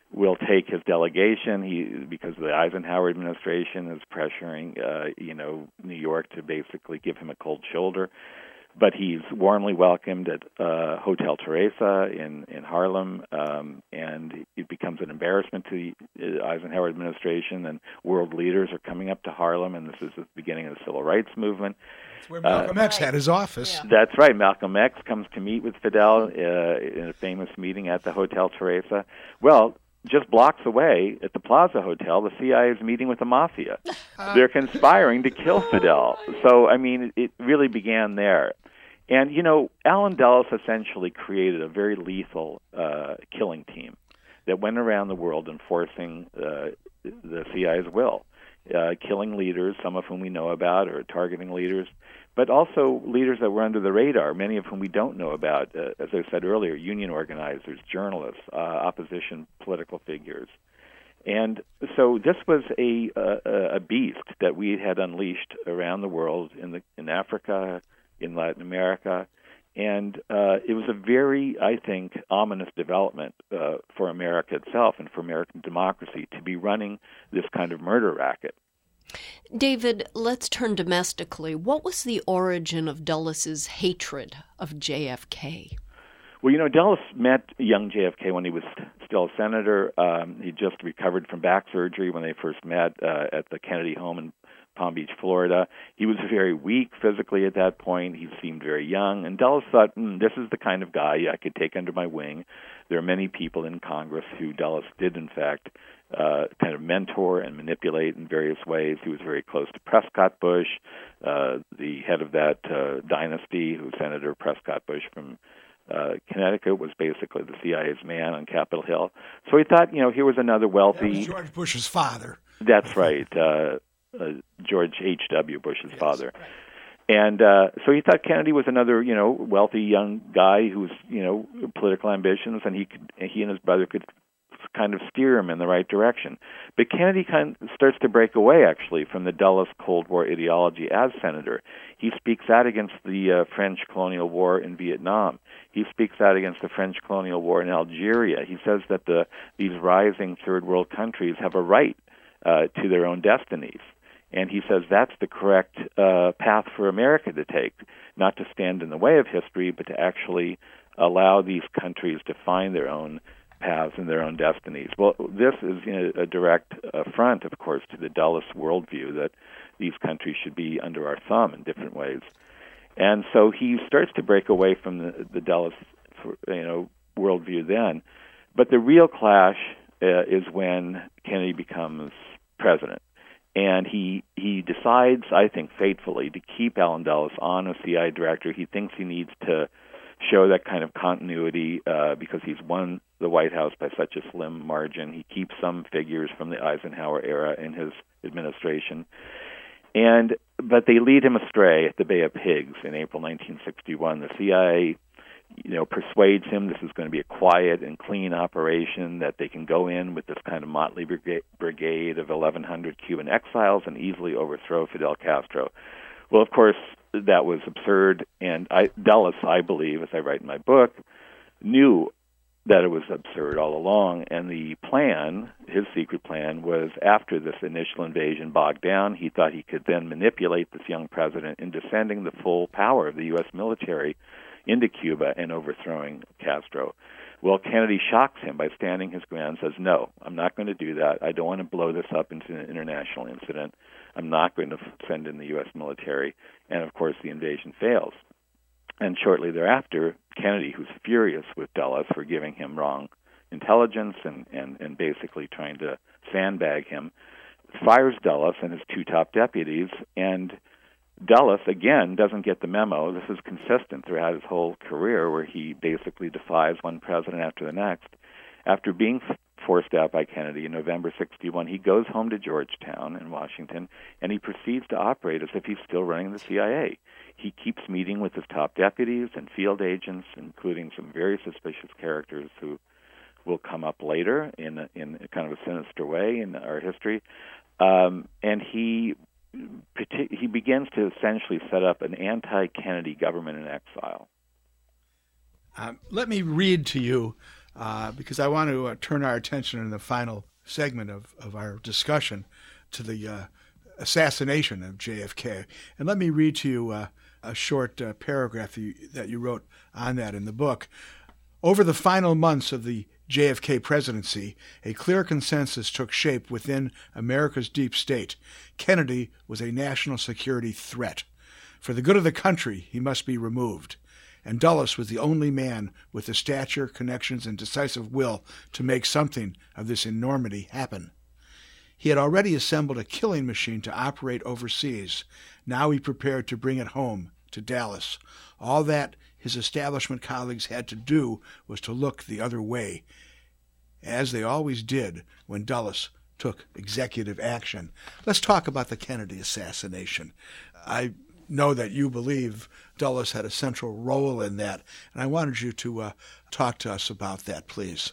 will take his delegation. He, because the Eisenhower administration is pressuring, uh, you know, New York to basically give him a cold shoulder. But he's warmly welcomed at uh, Hotel Teresa in, in Harlem, um, and it becomes an embarrassment to the Eisenhower administration, and world leaders are coming up to Harlem, and this is the beginning of the Civil Rights Movement. That's where Malcolm uh, X had his office. Yeah. That's right. Malcolm X comes to meet with Fidel uh, in a famous meeting at the Hotel Teresa. Well, just blocks away at the Plaza Hotel, the C I A is meeting with the mafia. Uh, They're conspiring to kill Fidel. So, I mean, it really began there. And, you know, Allen Dulles essentially created a very lethal uh, killing team that went around the world enforcing uh, the C I A's will, uh, killing leaders, some of whom we know about, or targeting leaders, but also leaders that were under the radar, many of whom we don't know about, uh, as I said earlier, union organizers, journalists, uh, opposition political figures. And so this was a, a, a beast that we had unleashed around the world, in the in Africa, in Latin America, and uh, it was a very, I think, ominous development uh, for America itself and for American democracy to be running this kind of murder racket. David, let's turn domestically. What was the origin of Dulles's hatred of J F K? Well, you know, Dulles met young J F K when he was still a senator. Um, he just recovered from back surgery when they first met uh, at the Kennedy home in Palm Beach, Florida. He was very weak physically at that point. He seemed very young. And Dulles thought, mm, this is the kind of guy I could take under my wing. There are many people in Congress who Dulles did, in fact, uh, kind of mentor and manipulate in various ways. He was very close to Prescott Bush, uh, the head of that uh, dynasty, who Senator Prescott Bush from uh, Connecticut was basically the C I A's man on Capitol Hill. So he thought, you know, here was another wealthy... That was George Bush's father. That's right. Uh, Uh, George H W. Bush's yes, father. Right. And uh, so he thought Kennedy was another, you know, wealthy young guy who's, you know, political ambitions, and he could, he and his brother could kind of steer him in the right direction. But Kennedy kind of starts to break away, actually, from the Dulles Cold War ideology as senator. He speaks out against the uh, French colonial war in Vietnam. He speaks out against the French colonial war in Algeria. He says that the these rising third world countries have a right uh, to their own destinies. And he says that's the correct uh, path for America to take, not to stand in the way of history, but to actually allow these countries to find their own paths and their own destinies. Well, this is, you know, a direct affront, of course, to the Dulles worldview that these countries should be under our thumb in different ways. And so he starts to break away from the, the Dulles, you know, worldview then. But the real clash uh, is when Kennedy becomes president. And he he decides, I think, fatefully, to keep Allen Dulles on as C I A director. He thinks he needs to show that kind of continuity uh, because he's won the White House by such a slim margin. He keeps some figures from the Eisenhower era in his administration. And but they lead him astray at the Bay of Pigs in April nineteen sixty-one. The C I A, you know, persuades him this is going to be a quiet and clean operation, that they can go in with this kind of motley brigade of eleven hundred Cuban exiles and easily overthrow Fidel Castro. Well, of course, that was absurd, and I, Dulles, I believe, as I write in my book, knew that it was absurd all along, and the plan, his secret plan, was after this initial invasion bogged down, he thought he could then manipulate this young president into sending the full power of the U S military into Cuba and overthrowing Castro. Well, Kennedy shocks him by standing his ground and says, no, I'm not going to do that. I don't want to blow this up into an international incident. I'm not going to send in the U S military. And, of course, the invasion fails. And shortly thereafter, Kennedy, who's furious with Dulles for giving him wrong intelligence and, and, and basically trying to sandbag him, fires Dulles and his two top deputies, and Dulles, again, doesn't get the memo. This is consistent throughout his whole career, where he basically defies one president after the next. After being forced out by Kennedy in November sixty-one, he goes home to Georgetown in Washington, and he proceeds to operate as if he's still running the C I A. He keeps meeting with his top deputies and field agents, including some very suspicious characters who will come up later in a, in a kind of a sinister way in our history. Um, and he he begins to essentially set up an anti-Kennedy government in exile. Uh, let me read to you uh, because I want to uh, turn our attention in the final segment of, of our discussion to the uh, assassination of J F K. And let me read to you uh, a short uh, paragraph that you, that you wrote on that in the book. Over the final months of the J F K presidency, a clear consensus took shape within America's deep state. Kennedy was a national security threat. For the good of the country, he must be removed. And Dulles was the only man with the stature, connections, and decisive will to make something of this enormity happen. He had already assembled a killing machine to operate overseas. Now he prepared to bring it home to Dallas. All that his establishment colleagues had to do was to look the other way, as they always did when Dulles took executive action. Let's talk about the Kennedy assassination. I know that you believe Dulles had a central role in that, and I wanted you to uh, talk to us about that, please.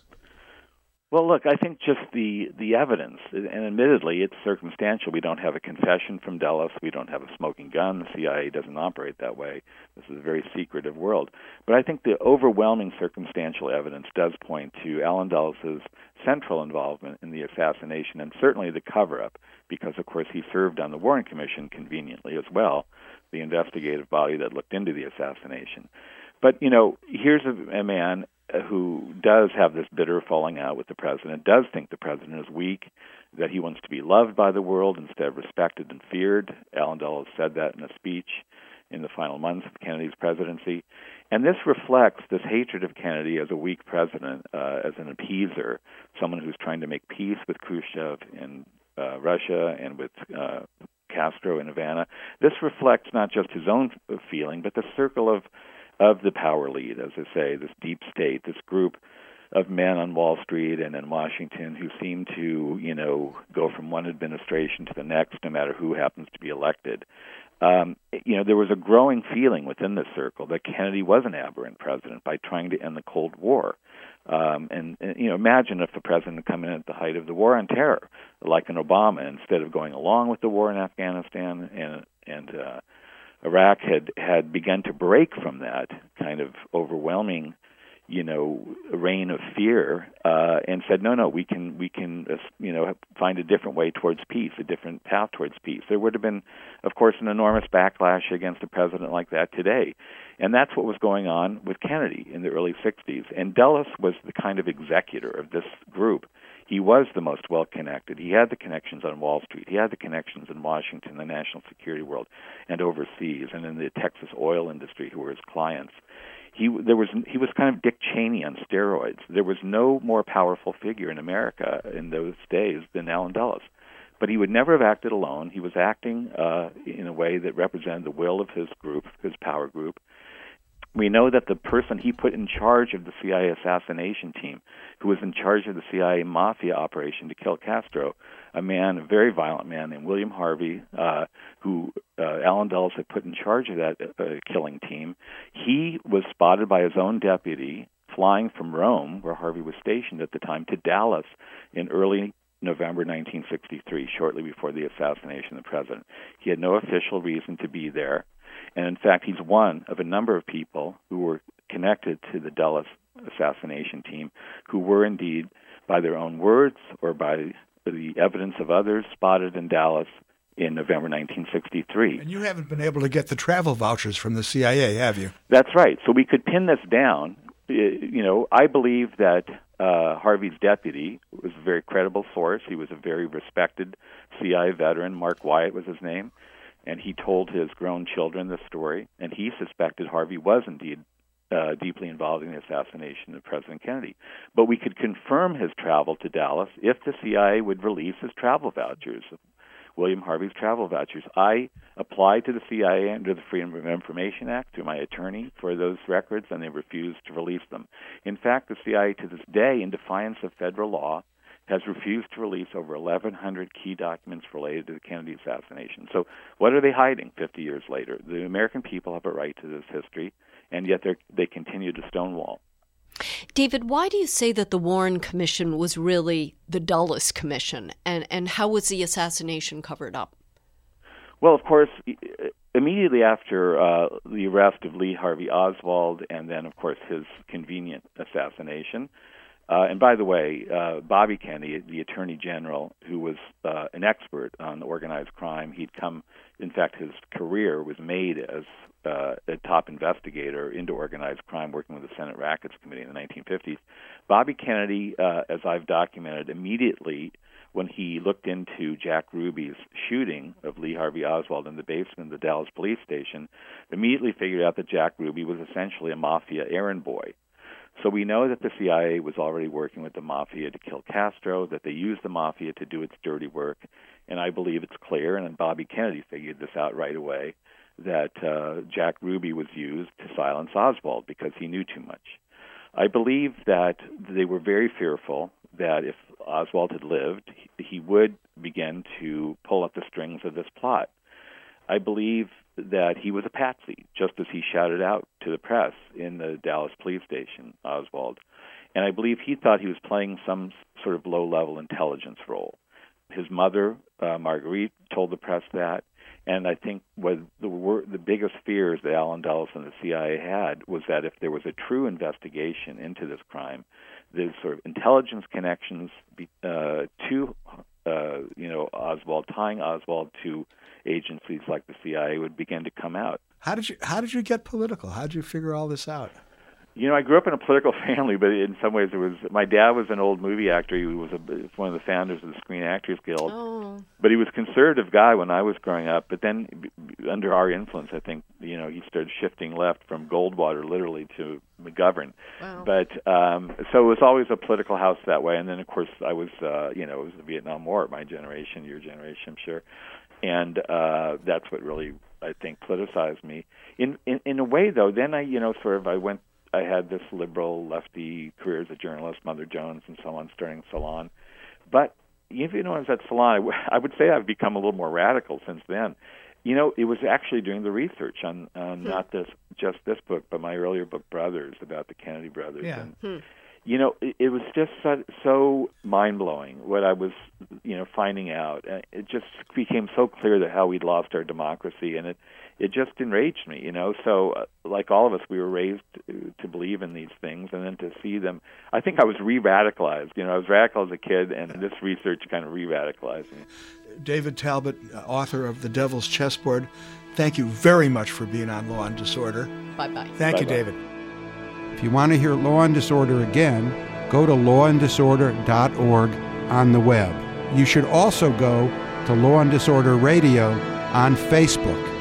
Well, look, I think just the, the evidence, and admittedly, it's circumstantial. We don't have a confession from Dulles. We don't have a smoking gun. The C I A doesn't operate that way. This is a very secretive world. But I think the overwhelming circumstantial evidence does point to Allen Dulles' central involvement in the assassination, and certainly the cover-up, because, of course, he served on the Warren Commission conveniently as well, the investigative body that looked into the assassination. But, you know, here's a, a man who does have this bitter falling out with the president, does think the president is weak, that he wants to be loved by the world instead of respected and feared. Allen Dulles said that in a speech in the final months of Kennedy's presidency. And this reflects this hatred of Kennedy as a weak president, uh, as an appeaser, someone who's trying to make peace with Khrushchev in uh, Russia and with uh, Castro in Havana. This reflects not just his own feeling, but the circle of of the power lead, as I say, this deep state, this group of men on Wall Street and in Washington who seem to, you know, go from one administration to the next, no matter who happens to be elected. Um, you know, there was a growing feeling within this circle that Kennedy was an aberrant president by trying to end the Cold War. Um, and, and, you know, imagine if the president had come in at the height of the war on terror, like an Obama, instead of going along with the war in Afghanistan and, and uh, Iraq had, had begun to break from that kind of overwhelming, you know, reign of fear, uh, and said, no, no, we can, we can, uh, you know, find a different way towards peace, a different path towards peace. There would have been, of course, an enormous backlash against a president like that today. And that's what was going on with Kennedy in the early sixties. And Dulles was the kind of executor of this group. He was the most well-connected. He had the connections on Wall Street. He had the connections in Washington, the national security world, and overseas, and in the Texas oil industry, who were his clients. He there was he was kind of Dick Cheney on steroids. There was no more powerful figure in America in those days than Allen Dulles. But he would never have acted alone. He was acting uh, in a way that represented the will of his group, his power group. We know that the person he put in charge of the C I A assassination team, who was in charge of the C I A mafia operation to kill Castro, a man, a very violent man named William Harvey, uh, who uh, Allen Dulles had put in charge of that uh, killing team, he was spotted by his own deputy flying from Rome, where Harvey was stationed at the time, to Dallas in early November nineteen sixty-three, shortly before the assassination of the president. He had no official reason to be there. And in fact, he's one of a number of people who were connected to the Dulles assassination team who were indeed, by their own words or by the evidence of others, spotted in Dallas in November nineteen sixty-three. And you haven't been able to get the travel vouchers from the C I A, have you? That's right. So we could pin this down. You know, I believe that uh, Harvey's deputy was a very credible source. He was a very respected C I A veteran. Mark Wyatt was his name. And he told his grown children this story, and he suspected Harvey was indeed uh, deeply involved in the assassination of President Kennedy. But we could confirm his travel to Dallas if the C I A would release his travel vouchers, William Harvey's travel vouchers. I applied to the C I A under the Freedom of Information Act through my attorney for those records, and they refused to release them. In fact, the C I A to this day, in defiance of federal law, has refused to release over eleven hundred key documents related to the Kennedy assassination. So what are they hiding fifty years later? The American people have a right to this history, and yet they continue to stonewall. David, why do you say that the Warren Commission was really the Dulles Commission, and, and how was the assassination covered up? Well, of course, immediately after uh, the arrest of Lee Harvey Oswald and then, of course, his convenient assassination, Uh, and by the way, uh, Bobby Kennedy, the Attorney General, who was uh, an expert on organized crime, he'd come, in fact, his career was made as uh, a top investigator into organized crime, working with the Senate Rackets Committee in the nineteen fifties. Bobby Kennedy, uh, as I've documented, immediately when he looked into Jack Ruby's shooting of Lee Harvey Oswald in the basement of the Dallas police station, immediately figured out that Jack Ruby was essentially a mafia errand boy. So we know that the C I A was already working with the mafia to kill Castro, that they used the mafia to do its dirty work, and I believe it's clear, and Bobby Kennedy figured this out right away, that uh, Jack Ruby was used to silence Oswald because he knew too much. I believe that they were very fearful that if Oswald had lived, he would begin to pull up the strings of this plot. I believe that he was a patsy, just as he shouted out to the press in the Dallas police station, Oswald. And I believe he thought he was playing some sort of low-level intelligence role. His mother, uh, Marguerite, told the press that. And I think what the, wor- the biggest fears that Allen Dulles and the C I A had was that if there was a true investigation into this crime, the sort of intelligence connections be, uh, to, uh, you know, Oswald, tying Oswald to agencies like the C I A would begin to come out. How did you How did you get political? How did you figure all this out? You know, I grew up in a political family, but in some ways it was, my dad was an old movie actor. He was a, one of the founders of the Screen Actors Guild. Oh. But he was a conservative guy when I was growing up. But then under our influence, I think, you know, he started shifting left from Goldwater literally to McGovern. Wow. But um, so it was always a political house that way. And then, of course, I was, uh, you know, it was the Vietnam War, my generation, your generation, I'm sure. And uh, that's what really, I think, politicized me. In, in in a way, though, then I, you know, sort of I went, I had this liberal, lefty career as a journalist, Mother Jones and so on, starting Salon. But even when I was at Salon, I would say I've become a little more radical since then. You know, it was actually doing the research on, on hmm. not this just this book, but my earlier book, Brothers, about the Kennedy brothers. Yeah. And, Hmm. you know, it, it was just so, so mind-blowing what I was, you know, finding out. It just became so clear that how we'd lost our democracy, and it, it just enraged me, you know. So, uh, like all of us, we were raised to, to believe in these things, and then to see them, I think I was re-radicalized. You know, I was radical as a kid, and this research kind of re-radicalized me. David Talbot, author of The Devil's Chessboard, thank you very much for being on Law and Disorder. Bye-bye. Thank Bye-bye. you, David. If you want to hear Law and Disorder again, go to law and disorder dot org on the web. You should also go to Law and Disorder Radio on Facebook.